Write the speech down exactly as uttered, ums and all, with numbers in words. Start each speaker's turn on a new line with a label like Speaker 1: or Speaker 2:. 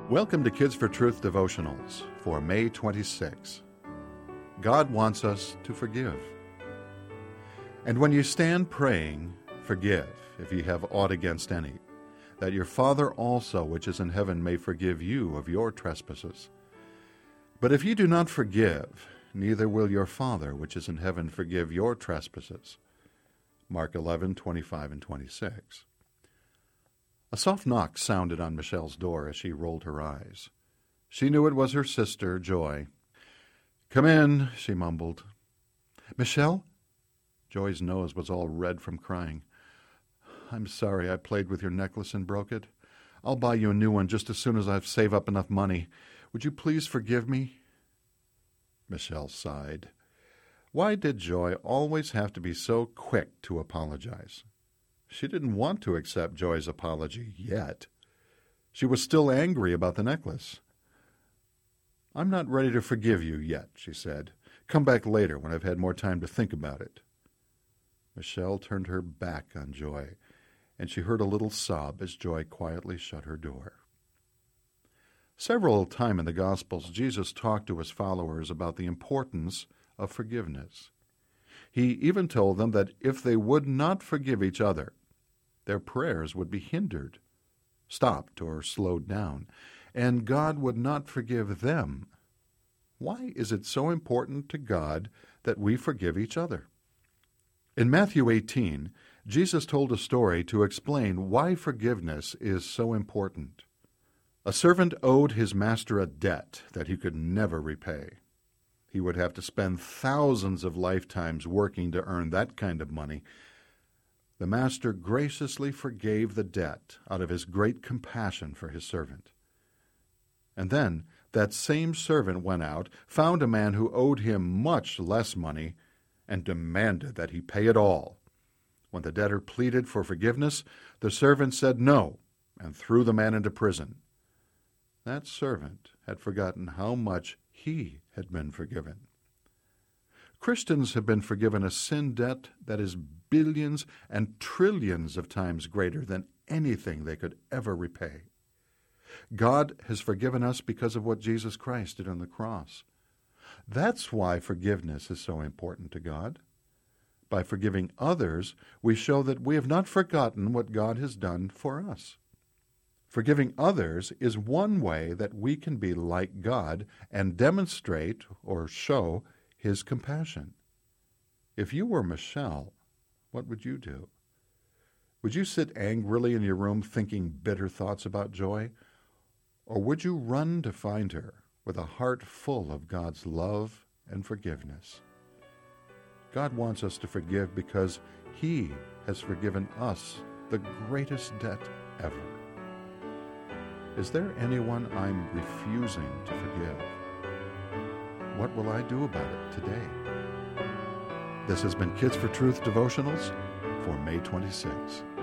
Speaker 1: Welcome to Kids for Truth devotionals for May twenty-sixth. God wants us to forgive. And when you stand praying, forgive, if ye have aught against any, that your Father also which is in heaven may forgive you of your trespasses. But if ye do not forgive, neither will your Father which is in heaven forgive your trespasses. Mark eleven, twenty-five and twenty-six. A soft knock sounded on Michelle's door as she rolled her eyes. She knew it was her sister, Joy. "Come in," she mumbled. "Michelle?" Joy's nose was all red from crying. "I'm sorry I played with your necklace and broke it. I'll buy you a new one just as soon as I save up enough money. Would you please forgive me?" Michelle sighed. Why did Joy always have to be so quick to apologize? She didn't want to accept Joy's apology yet. She was still angry about the necklace. "I'm not ready to forgive you yet," she said. "Come back later when I've had more time to think about it." Michelle turned her back on Joy, and she heard a little sob as Joy quietly shut her door. Several times in the Gospels, Jesus talked to his followers about the importance of forgiveness. He even told them that if they would not forgive each other, their prayers would be hindered, stopped, or slowed down, and God would not forgive them. Why is it so important to God that we forgive each other? In Matthew eighteen, Jesus told a story to explain why forgiveness is so important. A servant owed his master a debt that he could never repay. He would have to spend thousands of lifetimes working to earn that kind of money. The master graciously forgave the debt out of his great compassion for his servant. And then that same servant went out, found a man who owed him much less money, and demanded that he pay it all. When the debtor pleaded for forgiveness, the servant said no and threw the man into prison. That servant had forgotten how much he had been forgiven. Christians have been forgiven a sin debt that is billions and trillions of times greater than anything they could ever repay. God has forgiven us because of what Jesus Christ did on the cross. That's why forgiveness is so important to God. By forgiving others, we show that we have not forgotten what God has done for us. Forgiving others is one way that we can be like God and demonstrate or show his compassion. If you were Michelle, what would you do? Would you sit angrily in your room thinking bitter thoughts about Joy? Or would you run to find her with a heart full of God's love and forgiveness? God wants us to forgive because he has forgiven us the greatest debt ever. Is there anyone I'm refusing to forgive? What will I do about it today? This has been Kids for Truth devotionals for May twenty-sixth.